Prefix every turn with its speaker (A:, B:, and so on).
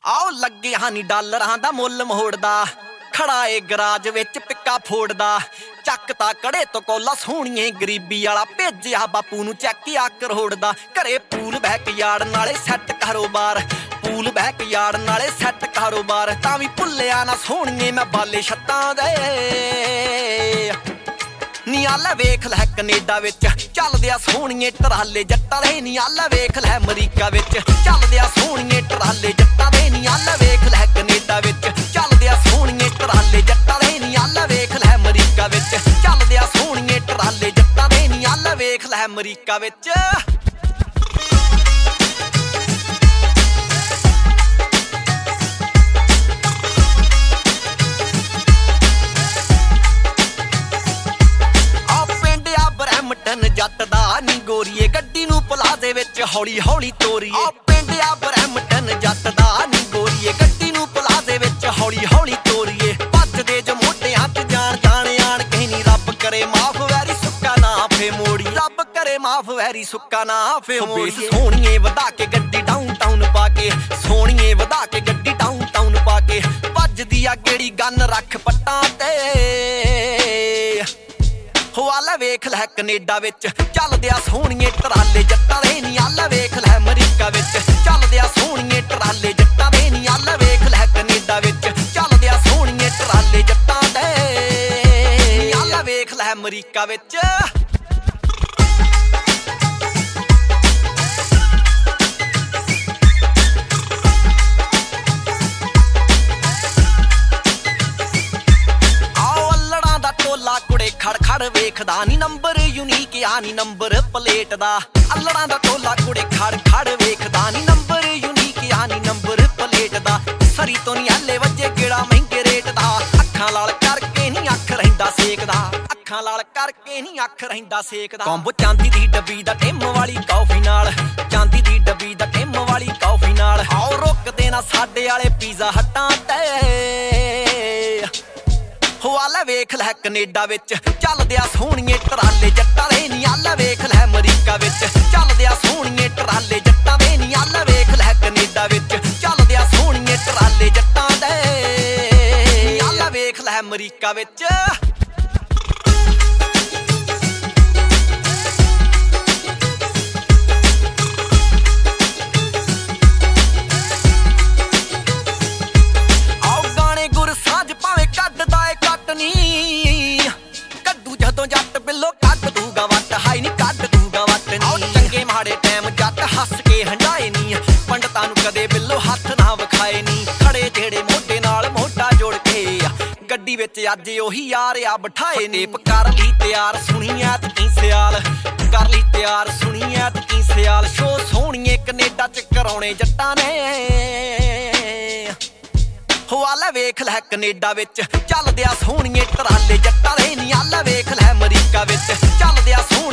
A: आओ लगे हानी डालरां दा मुੱਲ ਮੋੜਦਾ खड़ा ए गराज विच पिक्का फोड़दा ਚੱਕਤਾ कड़े तो कोला सोहणीए गरीबी वाला भेजिया बापू नूं चैकिया करहोड़दा घरे पूल बैक यार्ड नाले सैट कारोबार पूल बैक यार्ड नाले सैट कारोबार तां वी भुल्लिया ना सोहणीए मैं बाले छत्तां दे नी आला वेख लै कनेडा विच चलदिया सोहणीए टराले जट्टां दे नी आला वेख लै अमरीका विच चलदिया सोहणीए टराले जट्टां दे नी आला वेख लै कनेडा विच चलदिया सोहणीए टराले जट्टां दे नी आला वेख लै अमरीका विच चलदिया सोहणीए टराले जट्टां दे नी आला वेख लै अमरीका विच जट दा नी गोरीए गड्डी नूं पलाजे विच हौली हौली तोरीए पिंड आ ब्रैम्पटन जट दा नी गोरीए गड्डी नूं पलाजे विच हौली हौली तोरीए भजदे जो मोढियां ते जान जान आण कहीं नी रब करे माफ वैरी सुक्का ना फे मोड़ी रब करे माफ वैरी सुक्का ना फे मोड़ी सोहणीए वधा के गड्डी डाउनटाउन पा के सोहणीए वधा के गड्डी डाउनटाउन पा के भजदी आ गेड़ी गन रख पट्टां ते आला वेख लै कनेडा विच चलदिया सोहणीए टराले जट्टां दे नी आला वेख लै अमरीका विच चलदिया सोहणीए टराले जट्टां दे नी आला वेख लै कनेडा विच चलदिया सोहणीए टराले जट्टां दे नी आला वेख लै अमरीका विच खड़ खड़ वेखदा नी नंबर यूनीक आ नी नंबर प्लेट दा अल्लड़ां दा टोला कुड़े खड़ खड़ वेखदा नी नंबर यूनीक आ नी नंबर प्लेट दा सरी तो नी हले वजे गेड़ा महंगे रेट दा अखां लाल करके नी अख रहिंदा सेकदा अखां लाल करके नी अख रहिंदा सेकदा कोंबो चांदी दी डब्बी दा टिम वाली कॉफी नाल चांदी दी डब्बी दा टिम वाली कॉफी नाल आओ रुक देना साडे वाले पिज़्ज़ा हट्टां ते आला वेख लै कनेडा विच चलदिया सोहणीए टराले जट्टां दे नी आला वेख लै अमरीका विच चलदिया सोहणीए टराले जट्टां दे नी आला वेख लै कनेडा विच चलदिया सोहणीए टराले जट्टां दे नी आला वेख लै अमरीका विच कड्डू जदों जट बिल्लो कट दूगा वट हाई नी कट दूगा वट नी चंगे माड़े टाइम जट हस के हंडाए नी पंडतां नूं कदे बिल्लो हथ ना विखाए नी खड़े जेड़े मोढे नाल मोढा जोड़ के गड्डी विच अज ओही यार आ बिठाए टेप कर ली तैयार सुणीए ते की सियाल कर ली तैयार सुणीए ते की सियाल शो सोहणीए कनेडा च कराउणे जट्टां ने आला वेख लै कनेडा विच चलदिया सोहणीए टराले जट्टां दे नी आला वेख लै अमरीका विच चलदिया